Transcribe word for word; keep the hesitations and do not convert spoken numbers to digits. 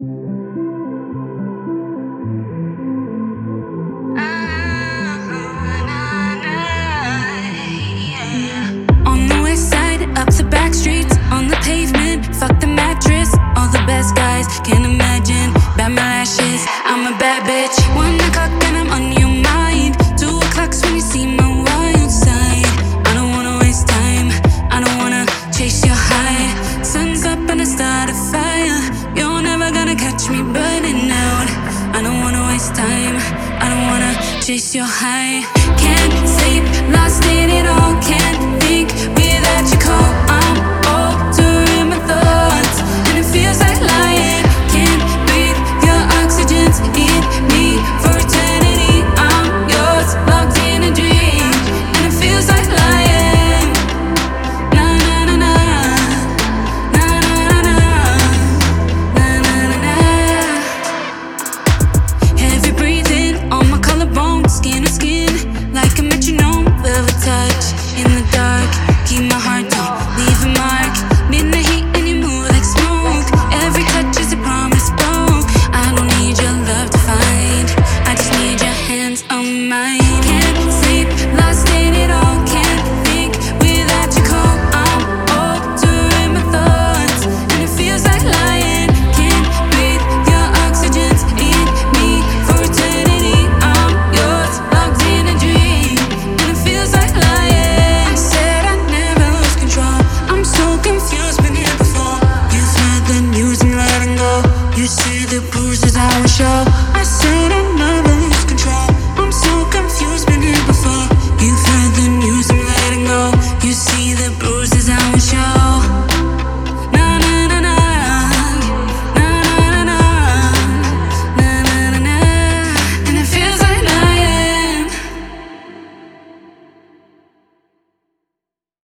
On the west side, up the back streets, on the pavement, fuck the mattress. All the best guys, can't imagine. Bad my lashes, I'm a bad bitch. One o'clock and I'm on your mind. Two o'clock's when you see my wild side. I don't wanna waste time, I don't wanna chase your high. Sun's up and I start a fire. You're never gonna catch me burning out. I don't wanna waste time, I don't wanna chase your high. Can't sleep, lost in it all. Can't think without your call.